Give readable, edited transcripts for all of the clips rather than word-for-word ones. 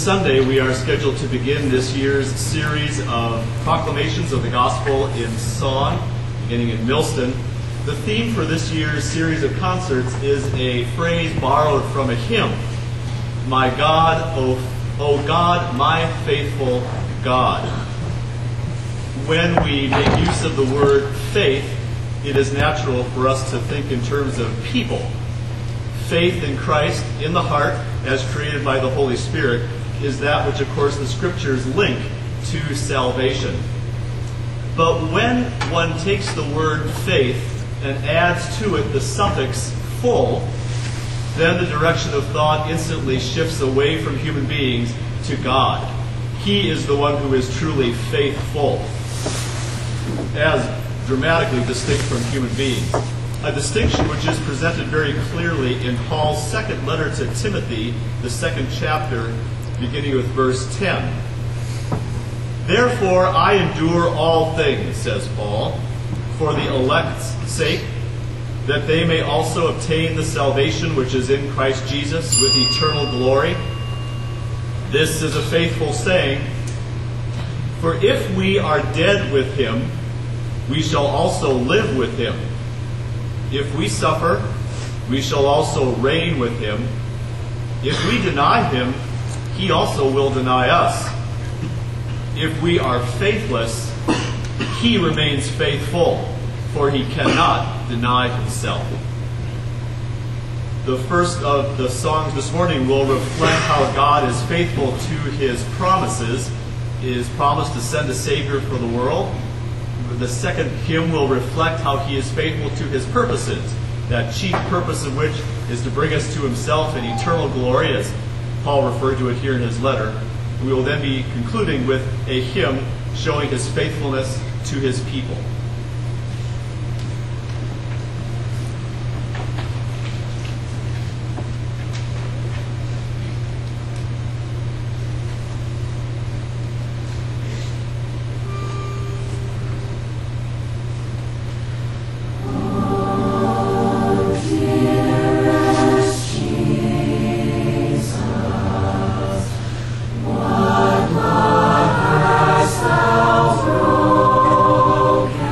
Sunday, we are scheduled to begin this year's series of proclamations of the gospel in song, beginning in Millston. The theme for this year's series of concerts is a phrase borrowed from a hymn, "My God, O God, my faithful God." When we make use of the word faith, it is natural for us to think in terms of people. Faith in Christ in the heart, as created by the Holy Spirit, is that which, of course, the Scriptures link to salvation. But when one takes the word faith and adds to it the suffix full, then the direction of thought instantly shifts away from human beings to God. He is the one who is truly faithful, as dramatically distinct from human beings. A distinction which is presented very clearly in Paul's second letter to Timothy, the second chapter, beginning with verse 10. "Therefore I endure all things," says Paul, "for the elect's sake, that they may also obtain the salvation which is in Christ Jesus with eternal glory. This is a faithful saying, for if we are dead with him, we shall also live with him. If we suffer, we shall also reign with him. If we deny him, he also will deny us. If we are faithless, he remains faithful, for he cannot deny himself." The first of the songs this morning will reflect how God is faithful to his promises, his promise to send a Savior for the world. The second hymn will reflect how he is faithful to his purposes, that chief purpose of which is to bring us to himself in eternal glory, as Paul referred to it here in his letter. We will then be concluding with a hymn showing his faithfulness to his people. What hast thou broken?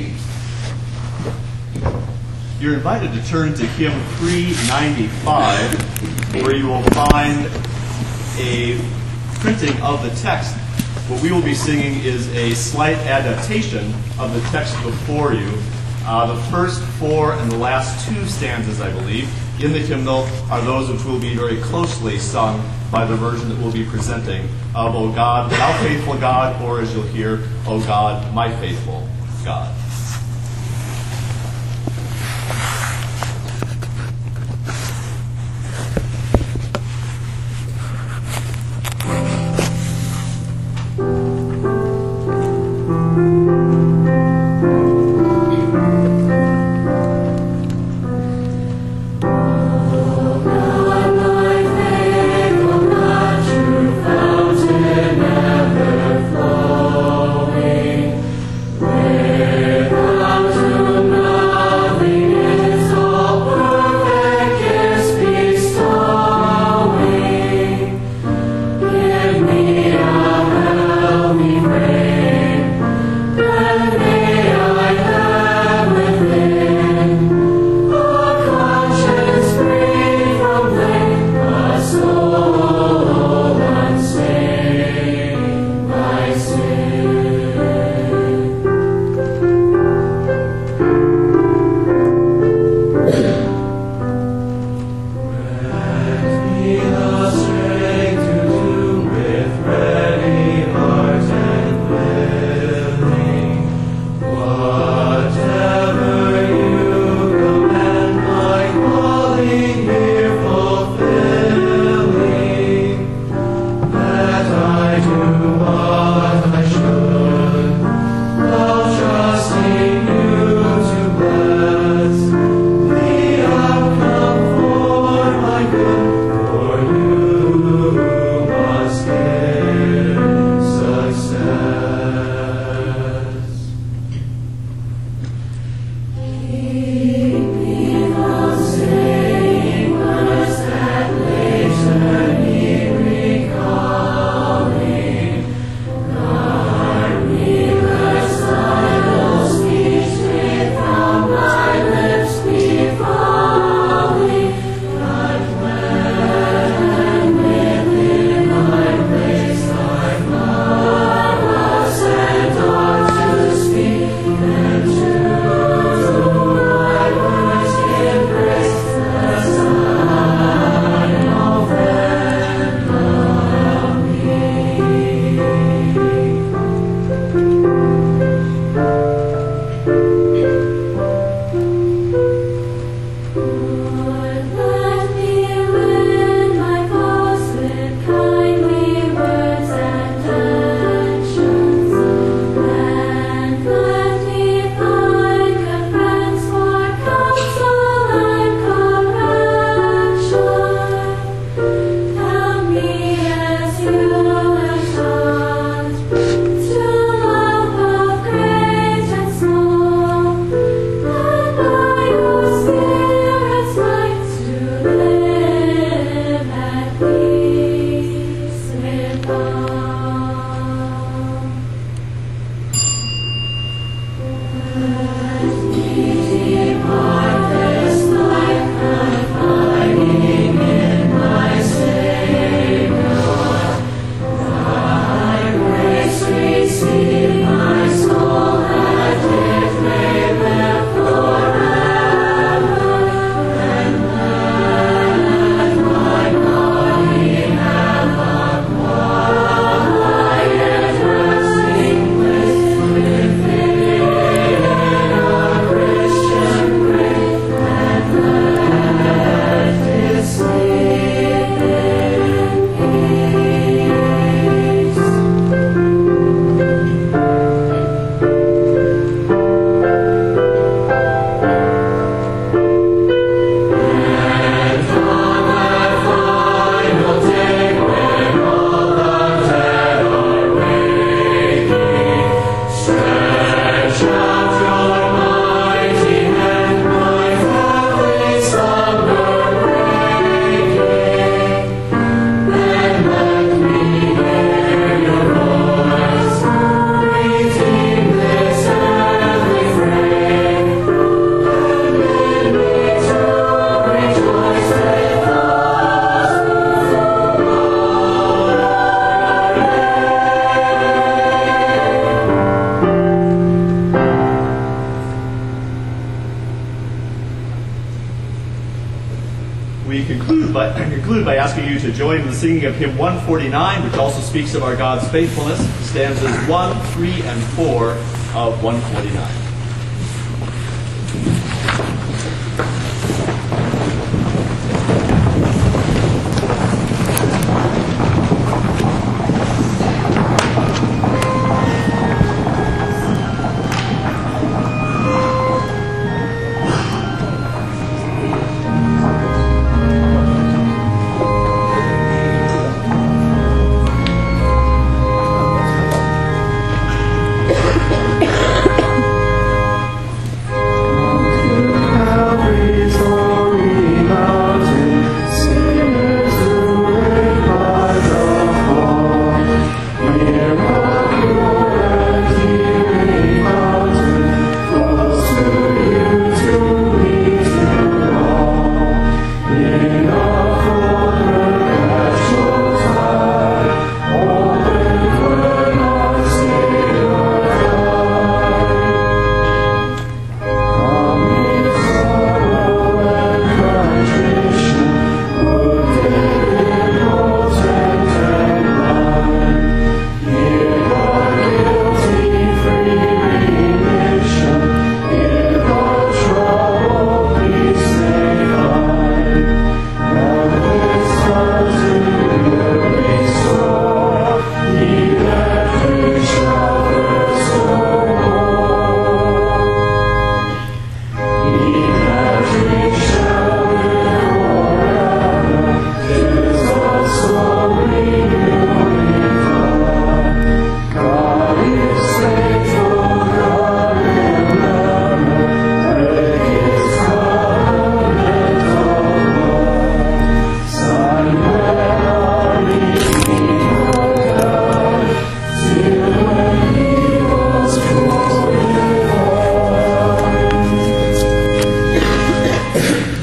singing. You're invited to turn to hymn 395, where you will find a printing of the text. What we will be singing is a slight adaptation of the text before you. The first four and the last two stanzas, I believe, in the hymnal are those which will be very closely sung by the version that we'll be presenting of O God, thou faithful God, or as you'll hear, O God, my faithful God. Flowing, where we conclude by asking you to join in the singing of hymn 149, which also speaks of our God's faithfulness, stanzas 1, 3, and 4 of 149.